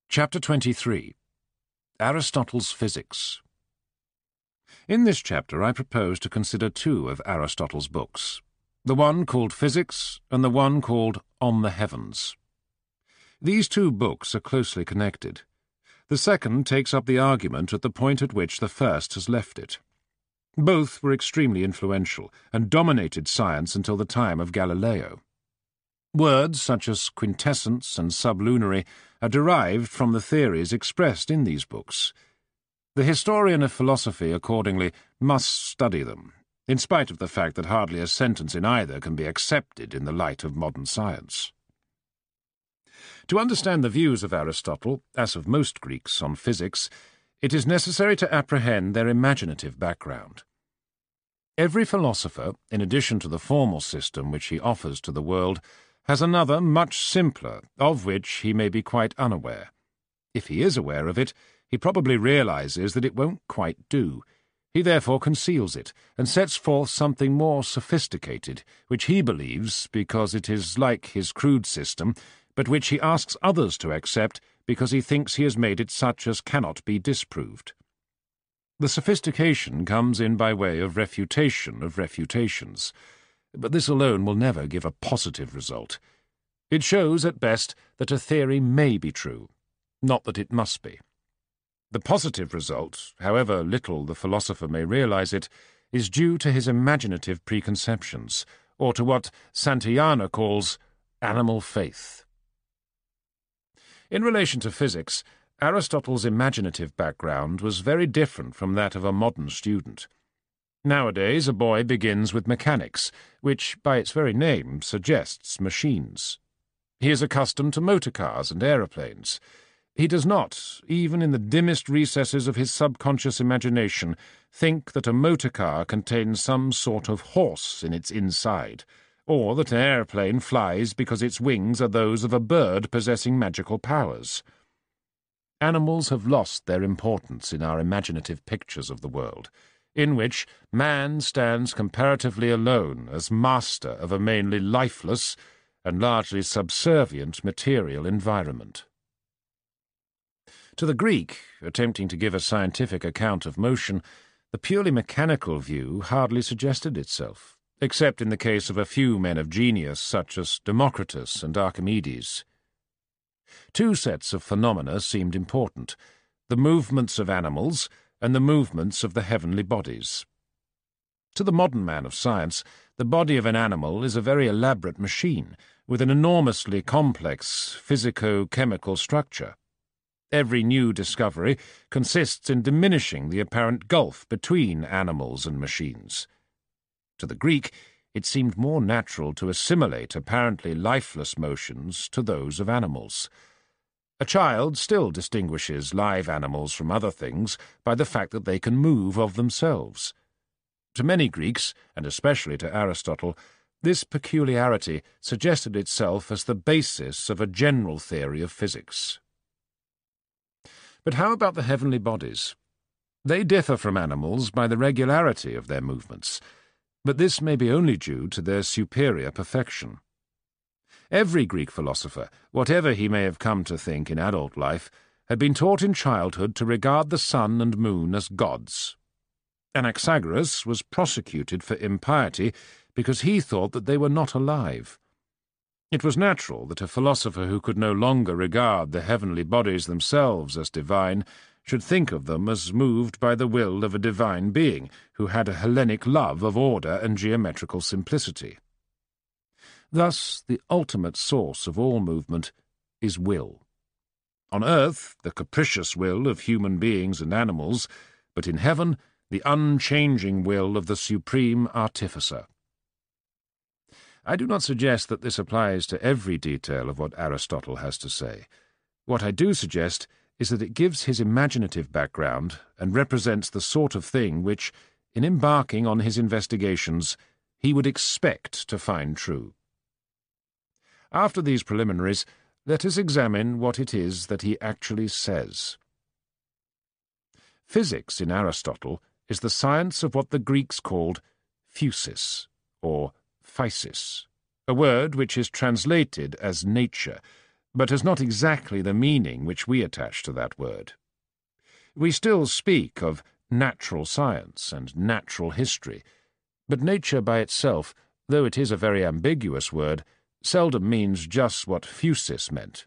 Chapter 23. Aristotle's Physics. In this chapter I propose to consider two of Aristotle's books, the one called Physics and the one called On the Heavens. These two books are closely connected. The second takes up the argument at the point at which the first has left it. Both were extremely influential and dominated science until the time of Galileo. Words such as quintessence and sublunary are derived from the theories expressed in these books. The historian of philosophy, accordingly, must study them, in spite of the fact that hardly a sentence in either can be accepted in the light of modern science. To understand the views of Aristotle, as of most Greeks, on physics, it is necessary to apprehend their imaginative background. Every philosopher, in addition to the formal system which he offers to the world, has another much simpler, of which he may be quite unaware. If he is aware of it, he probably realizes that it won't quite do. He therefore conceals it, and sets forth something more sophisticated, which he believes because it is like his crude system, but which he asks others to accept because he thinks he has made it such as cannot be disproved. The sophistication comes in by way of refutation of refutations, but this alone will never give a positive result. It shows, at best, that a theory may be true, not that it must be. The positive result, however little the philosopher may realize it, is due to his imaginative preconceptions, or to what Santayana calls animal faith. In relation to physics, Aristotle's imaginative background was very different from that of a modern student. Nowadays, a boy begins with mechanics, which, by its very name, suggests machines. He is accustomed to motor cars and aeroplanes. He does not, even in the dimmest recesses of his subconscious imagination, think that a motor car contains some sort of horse in its inside, or that an aeroplane flies because its wings are those of a bird possessing magical powers. Animals have lost their importance in our imaginative pictures of the world, in which man stands comparatively alone as master of a mainly lifeless and largely subservient material environment. To the Greek, attempting to give a scientific account of motion, the purely mechanical view hardly suggested itself, except in the case of a few men of genius such as Democritus and Archimedes. Two sets of phenomena seemed important: the movements of animals and the movements of the heavenly bodies. To the modern man of science, the body of an animal is a very elaborate machine, with an enormously complex physico-chemical structure. Every new discovery consists in diminishing the apparent gulf between animals and machines. To the Greek, it seemed more natural to assimilate apparently lifeless motions to those of animals. A child still distinguishes live animals from other things by the fact that they can move of themselves. To many Greeks, and especially to Aristotle, this peculiarity suggested itself as the basis of a general theory of physics. But how about the heavenly bodies? They differ from animals by the regularity of their movements, but this may be only due to their superior perfection. Every Greek philosopher, whatever he may have come to think in adult life, had been taught in childhood to regard the sun and moon as gods. Anaxagoras was prosecuted for impiety because he thought that they were not alive. It was natural that a philosopher who could no longer regard the heavenly bodies themselves as divine should think of them as moved by the will of a divine being who had a Hellenic love of order and geometrical simplicity. Thus, the ultimate source of all movement is will. On earth, the capricious will of human beings and animals, but in heaven, the unchanging will of the supreme artificer. I do not suggest that this applies to every detail of what Aristotle has to say. What I do suggest is that it gives his imaginative background and represents the sort of thing which, in embarking on his investigations, he would expect to find true. After these preliminaries, let us examine what it is that he actually says. Physics in Aristotle is the science of what the Greeks called physis, or physis, a word which is translated as nature, but has not exactly the meaning which we attach to that word. We still speak of natural science and natural history, but nature by itself, though it is a very ambiguous word, seldom means just what physis meant.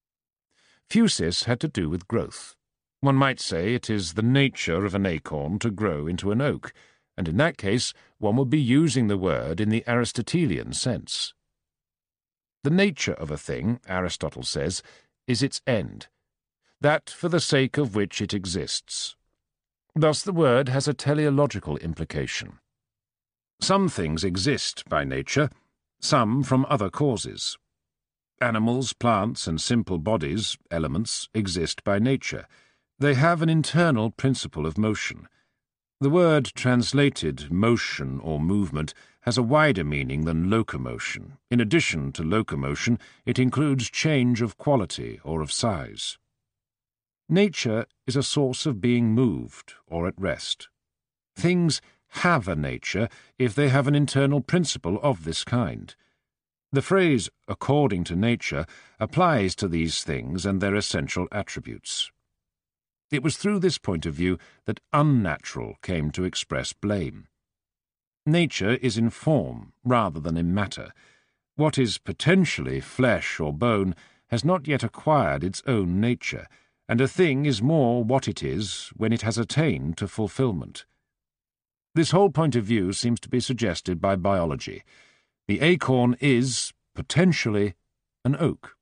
Physis had to do with growth. One might say it is the nature of an acorn to grow into an oak, and in that case one would be using the word in the Aristotelian sense. The nature of a thing, Aristotle says, is its end, that for the sake of which it exists. Thus the word has a teleological implication. Some things exist by nature, some from other causes. Animals, plants, and simple bodies, elements, exist by nature. They have an internal principle of motion. The word translated motion or movement has a wider meaning than locomotion. In addition to locomotion, it includes change of quality or of size. Nature is a source of being moved or at rest. Things have a nature if they have an internal principle of this kind. The phrase, according to nature, applies to these things and their essential attributes. It was through this point of view that unnatural came to express blame. Nature is in form rather than in matter. What is potentially flesh or bone has not yet acquired its own nature, and a thing is more what it is when it has attained to fulfillment. This whole point of view seems to be suggested by biology. The acorn is, potentially, an oak.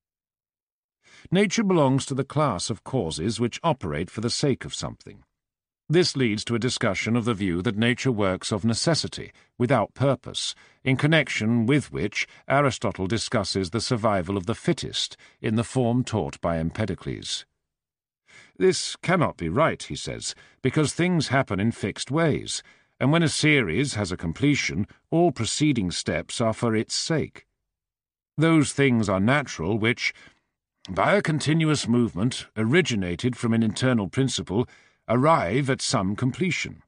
Nature belongs to the class of causes which operate for the sake of something. This leads to a discussion of the view that nature works of necessity, without purpose, in connection with which Aristotle discusses the survival of the fittest in the form taught by Empedocles. This cannot be right, he says, because things happen in fixed ways, and when a series has a completion, all preceding steps are for its sake. Those things are natural which, by a continuous movement, originated from an internal principle, arrive at some completion.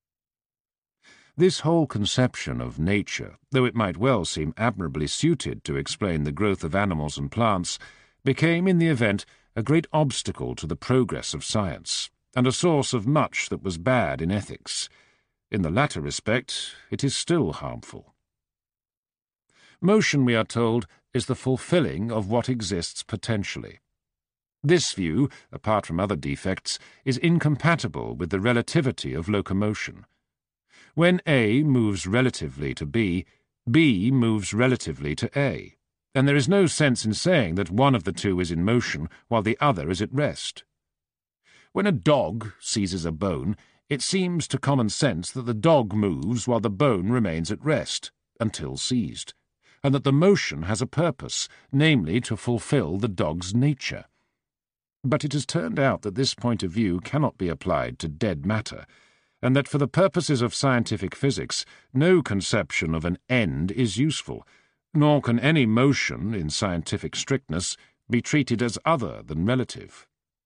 This whole conception of nature, though it might well seem admirably suited to explain the growth of animals and plants, became in the event a great obstacle to the progress of science, and a source of much that was bad in ethics. In the latter respect, it is still harmful. Motion, we are told, is the fulfilling of what exists potentially. This view, apart from other defects, is incompatible with the relativity of locomotion. When A moves relatively to B, B moves relatively to A, and there is no sense in saying that one of the two is in motion while the other is at rest. When a dog seizes a bone, it seems to common sense that the dog moves while the bone remains at rest, until seized, and that the motion has a purpose, namely to fulfill the dog's nature. But it has turned out that this point of view cannot be applied to dead matter, and that for the purposes of scientific physics no conception of an end is useful, nor can any motion, in scientific strictness, be treated as other than relative.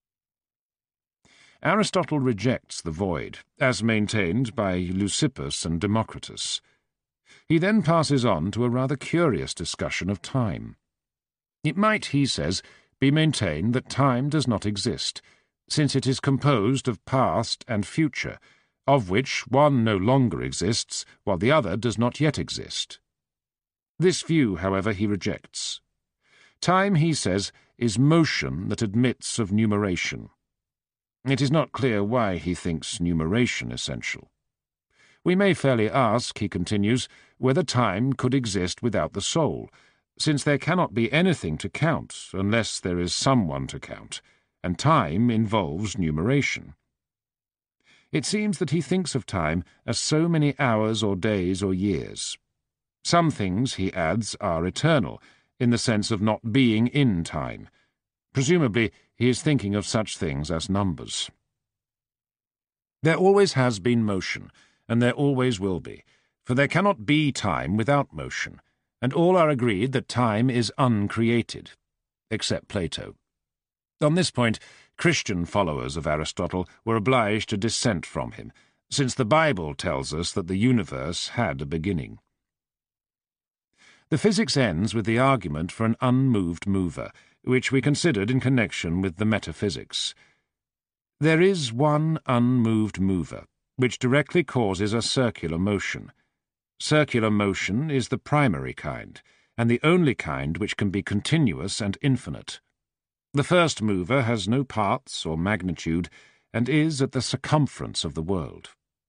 Aristotle rejects the void, as maintained by Leucippus and Democritus. He then passes on to a rather curious discussion of time. It might, he says, be maintained that time does not exist, since it is composed of past and future, of which one no longer exists, while the other does not yet exist. This view, however, he rejects. Time, he says, is motion that admits of numeration. It is not clear why he thinks numeration essential. We may fairly ask, he continues, whether time could exist without the soul, since there cannot be anything to count unless there is someone to count, and time involves numeration. It seems that he thinks of time as so many hours or days or years. Some things, he adds, are eternal, in the sense of not being in time. Presumably, he is thinking of such things as numbers. There always has been motion, and there always will be, for there cannot be time without motion, and all are agreed that time is uncreated, except Plato. On this point, Christian followers of Aristotle were obliged to dissent from him, since the Bible tells us that the universe had a beginning. The physics ends with the argument for an unmoved mover, which we considered in connection with the metaphysics. There is one unmoved mover, which directly causes a circular motion. Circular motion is the primary kind, and the only kind which can be continuous and infinite. The first mover has no parts or magnitude, and is at the circumference of the world.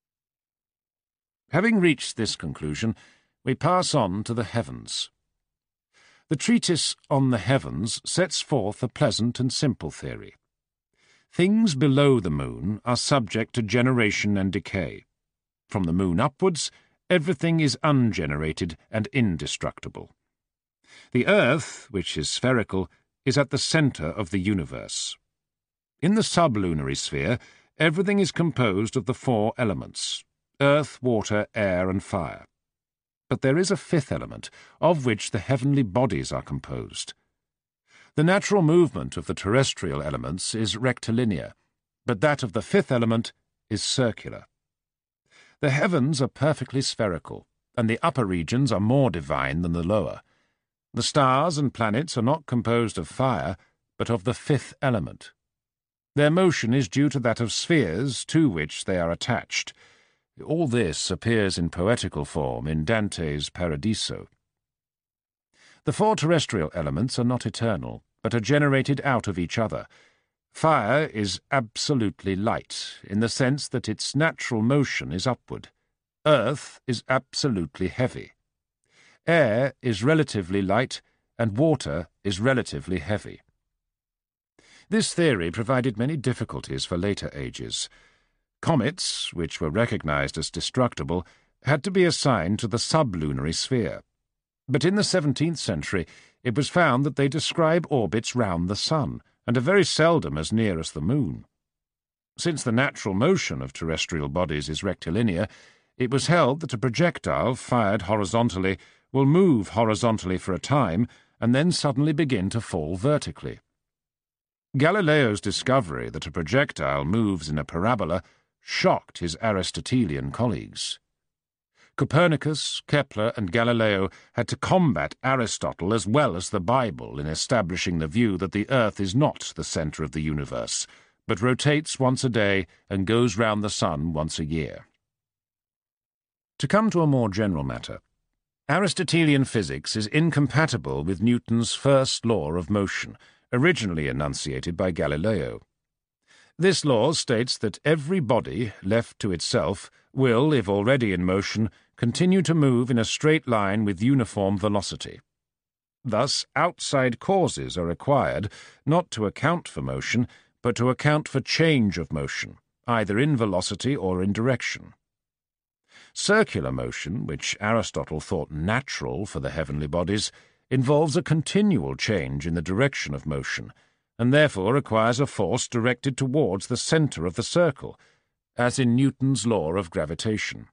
Having reached this conclusion, we pass on to the heavens. The treatise On the Heavens sets forth a pleasant and simple theory. Things below the moon are subject to generation and decay. From the moon upwards, everything is ungenerated and indestructible. The earth, which is spherical, is at the centre of the universe. In the sublunary sphere, everything is composed of the four elements: earth, water, air, and fire. But there is a fifth element, of which the heavenly bodies are composed. The natural movement of the terrestrial elements is rectilinear, but that of the fifth element is circular. The heavens are perfectly spherical, and the upper regions are more divine than the lower. The stars and planets are not composed of fire, but of the fifth element. Their motion is due to that of spheres to which they are attached. All this appears in poetical form in Dante's Paradiso. The four terrestrial elements are not eternal, but are generated out of each other. Fire is absolutely light, in the sense that its natural motion is upward. Earth is absolutely heavy. Air is relatively light, and water is relatively heavy. This theory provided many difficulties for later ages. Comets, which were recognized as destructible, had to be assigned to the sublunary sphere. But in the 17th century, it was found that they describe orbits round the sun, and are very seldom as near as the moon. Since the natural motion of terrestrial bodies is rectilinear, it was held that a projectile fired horizontally will move horizontally for a time, and then suddenly begin to fall vertically. Galileo's discovery that a projectile moves in a parabola shocked his Aristotelian colleagues. Copernicus, Kepler, and Galileo had to combat Aristotle as well as the Bible in establishing the view that the earth is not the centre of the universe, but rotates once a day and goes round the sun once a year. To come to a more general matter, Aristotelian physics is incompatible with Newton's first law of motion, originally enunciated by Galileo. This law states that every body, left to itself, will, if already in motion, continue to move in a straight line with uniform velocity. Thus, outside causes are required, not to account for motion, but to account for change of motion, either in velocity or in direction. Circular motion, which Aristotle thought natural for the heavenly bodies, involves a continual change in the direction of motion, and therefore requires a force directed towards the centre of the circle, as in Newton's law of gravitation.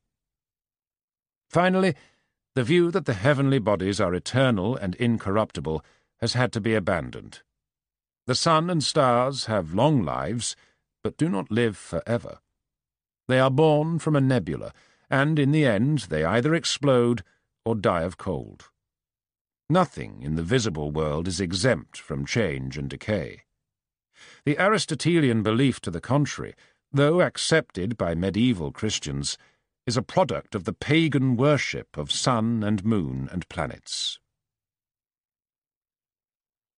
Finally, the view that the heavenly bodies are eternal and incorruptible has had to be abandoned. The sun and stars have long lives, but do not live forever. They are born from a nebula, and in the end they either explode or die of cold. Nothing in the visible world is exempt from change and decay. The Aristotelian belief to the contrary, though accepted by medieval Christians, is a product of the pagan worship of sun and moon and planets.